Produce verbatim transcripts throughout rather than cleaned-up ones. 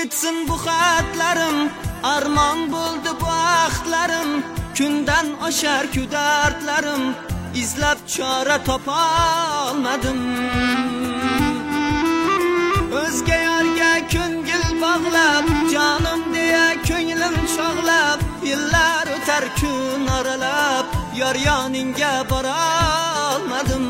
ketsin bu xatlarim, armon bo'ldi bu vaqtlarim, kundan oshar ku dardlarim, izlab chora topa olmadim. O'zga yorga ko'ngil bog'lab, jonim deya ko'nglim chog'lab, yillar o'tar kun oralab, yor yoningga bora olmadim.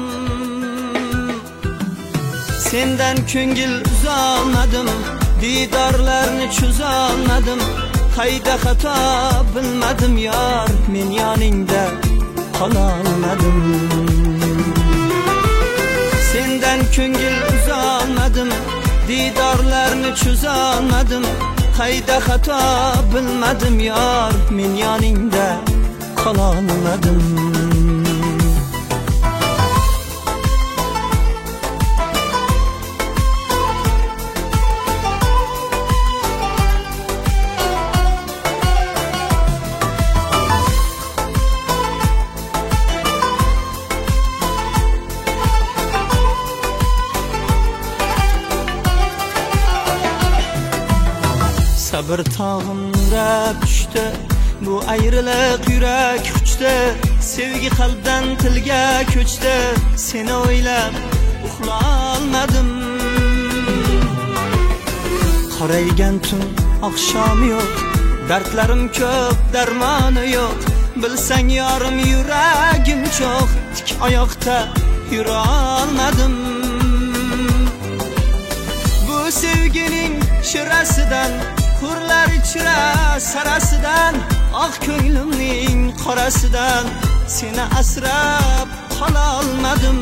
Sendan ko'ngil uzolmadim, didorlarni cho'zolmadim, qayda xato bilmadim yor, men yoningda qololmadim. Sendan ko'ngil uzolmadim, didorlarni cho'zolmadim, qayda xato bilmadim yor, men yoningda qololmadim. Sabr tog'im nurab tushdi, bu ayriliq yurak uchdi, sevgi qalbdan tilga ko'chdi, seni o'ylab uxlolmadim. Qoraygan tun oqshomi yo'q, dardlarim ko'p, darmoni yo'q, bilsang yorim yuragim cho'q, tik oyoqda yura olmadim. Bu sevgining shirasidan, hurlar ichra sarasidan, oq ko'nglimning qorasidan seni asrab qololmadim.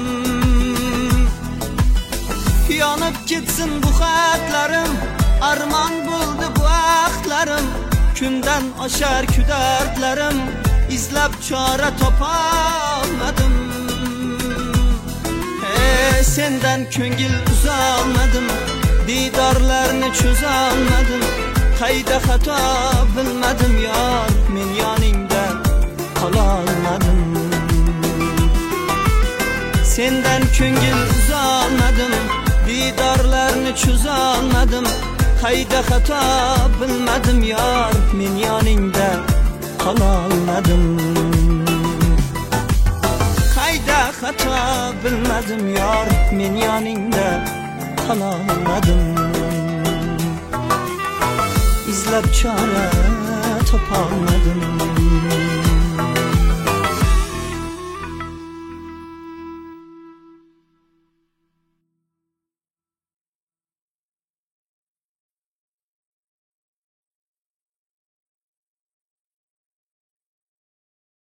Yonib ketsin bu xatlarim, armon bo'ldi bu vaqtlarim, kundan oshar ku dardlarim, izlab chora topa olmadim. Hey, sendan ko'ngil uzolmadim, didorlarni cho'zolmadim, qayda xato bilmadim yor, men yoningda qololmadim. Sendan ko'ngil uzolmadim, didorlarni cho'zolmadim, qayda xato bilmadim yor, men yoningda qololmadim. Qayda xato bilmadim yor, men yoningda qololmadim. izlab chora topolmadim.